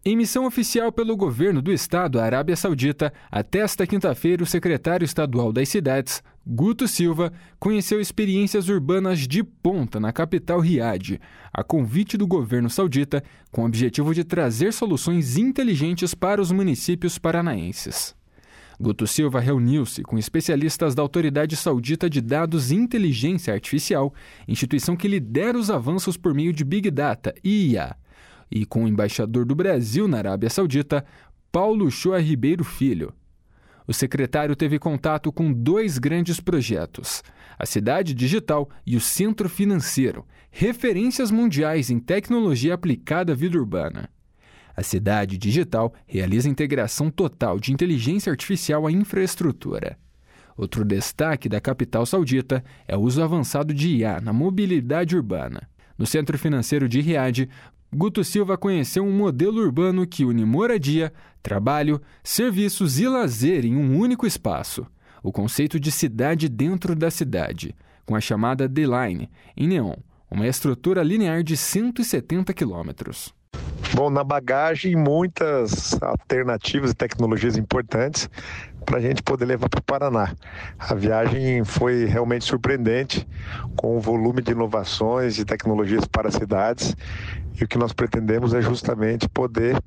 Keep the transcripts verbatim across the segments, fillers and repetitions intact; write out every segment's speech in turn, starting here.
Em missão oficial pelo governo do estado, a Arábia Saudita, até esta quinta-feira, o secretário estadual das cidades, Guto Silva, conheceu experiências urbanas de ponta na capital Riad, a convite do governo saudita, com o objetivo de trazer soluções inteligentes para os municípios paranaenses. Guto Silva reuniu-se com especialistas da Autoridade Saudita de Dados e Inteligência Artificial, instituição que lidera os avanços por meio de Big Data, I A, e com o embaixador do Brasil na Arábia Saudita, Paulo Shoa Ribeiro Filho. O secretário teve contato com dois grandes projetos, a Cidade Digital e o Centro Financeiro, referências mundiais em tecnologia aplicada à vida urbana. A Cidade Digital realiza a integração total de inteligência artificial à infraestrutura. Outro destaque da capital saudita é o uso avançado de I A na mobilidade urbana. No Centro Financeiro de Riad, Guto Silva conheceu um modelo urbano que une moradia, trabalho, serviços e lazer em um único espaço. O conceito de cidade dentro da cidade, com a chamada D-Line, em neon, uma estrutura linear de cento e setenta quilômetros. Bom, na bagagem, muitas alternativas e tecnologias importantes para a gente poder levar para o Paraná. A viagem foi realmente surpreendente, com o volume de inovações e tecnologias para as cidades. E o que nós pretendemos é justamente poder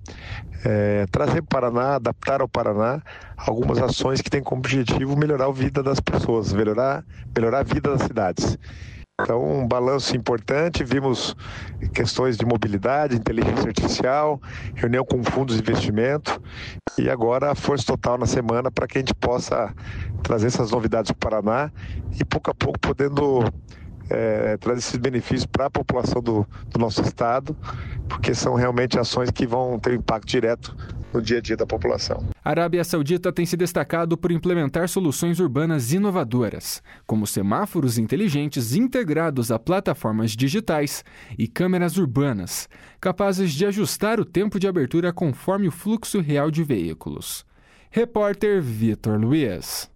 é, trazer para o Paraná, adaptar ao Paraná algumas ações que têm como objetivo melhorar a vida das pessoas, melhorar, melhorar a vida das cidades. Então, um balanço importante, vimos questões de mobilidade, inteligência artificial, reunião com fundos de investimento e agora a força total na semana para que a gente possa trazer essas novidades para o Paraná e pouco a pouco podendo é, trazer esses benefícios para a população do, do nosso estado, porque são realmente ações que vão ter impacto direto no dia a dia da população. A Arábia Saudita tem se destacado por implementar soluções urbanas inovadoras, como semáforos inteligentes integrados a plataformas digitais e câmeras urbanas, capazes de ajustar o tempo de abertura conforme o fluxo real de veículos. Repórter Vitor Luiz.